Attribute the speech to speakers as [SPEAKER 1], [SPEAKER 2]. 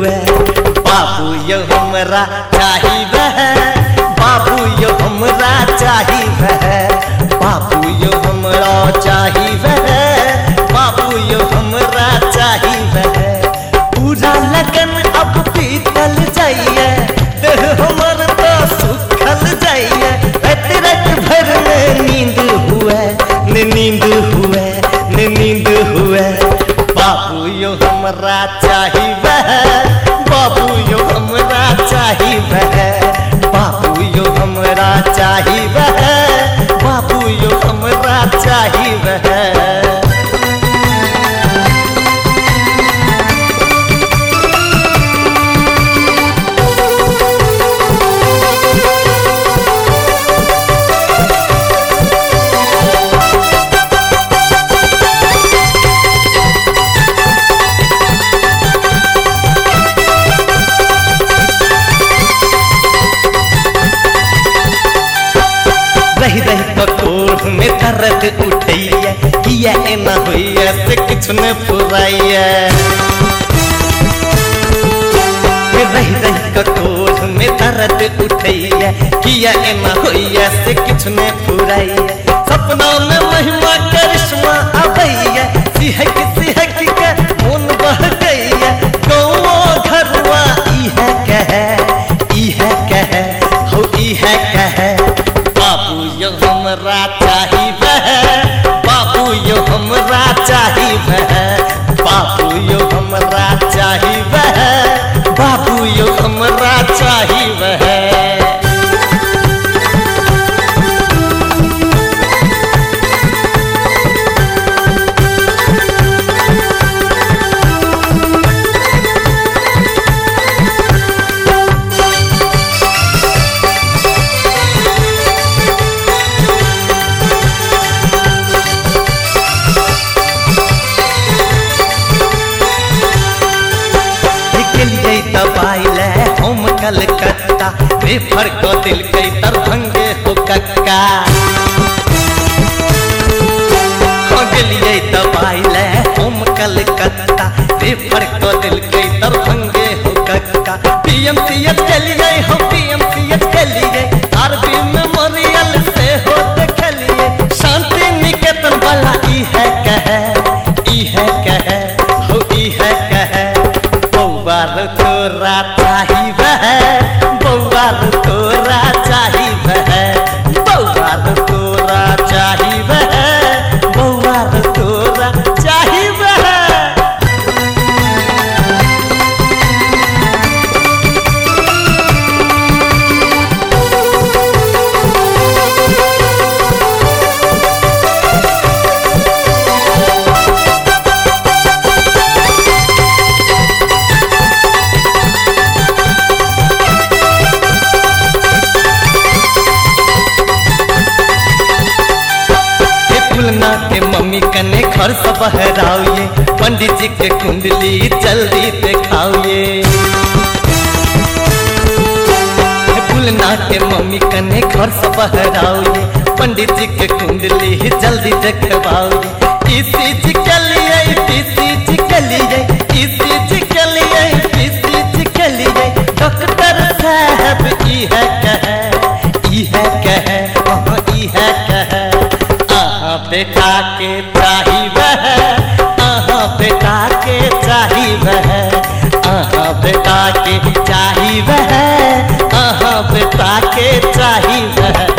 [SPEAKER 1] हुए। बाबू यो हमरा चाही वह, बाबू यो हमरा चाही वह, बाबू यो हमरा चाही वह, बाबू यो हमरा चाही वह। पूरा लगन अब बीतल जाइए, देह हमर तो सुखल जाइए। रात भर में नींद हुए, नींद हुए, नींद हुए। बाबू यो हमरा चाही वह, बाबू यो हमरा चाही वह, बाबू यो हमरा चाही वह, बाबू यो हमरा चाही वह। रही रही पकोड़ में दर्द उठैया, किया ना होइया से कुछ न पुराइया। रही रही पकोड़ में दर्द उठैया, किया ना होइया से कुछ न पुराइया। सपना में महिमा करिश्मा अबैया, सिहक सिहक के मन बह गैया। गौवा घरवा इह कहे, इह कहे, हो इह कहे। बाबू यो हमरा चाही वह, बाबू यो हमरा चाही वह, बाबू यो हमरा चाही वह, बाबू यो हमरा चाही वह। दबाइले हम कलकत्ता, रेफर को दिल के दरभंगे हो कक्का। गेलिए दबाइले हम कलकत्ता, रेफर को दिल के दरभंगे हो कक्का। पीएमसीएच चलिए हम पीएमसीएच चलिए, आरबी मेमोरियल से हो देखलिए। शांति निकेतन वाला ई है कहे, ई है कहे, हो ई है कहे। बौआर तोरा चाही वह, बौआर तोरा चाही वह, बौआर तोरा चाही वह, बौआर तोरा चाही वह। के मम्मी कने घर से बहराओ, पंडित जी के कुंडली जल्दी दिखाओ। फूलना के मम्मी कने घर से बहराओ, पंडित जी के कुंडली जल्दी दिखवाओ। ईसीजी के लिए, ईसीजी के लिए, ईसीजी के लिए, ईसीजी के लिए। डॉक्टर साहब ई है कहे, ई है कहे, ई है कहे। बेटा के चाही वह, बेटा के चाही वह, बेटा के चाही वह, बेटा के चाही वह।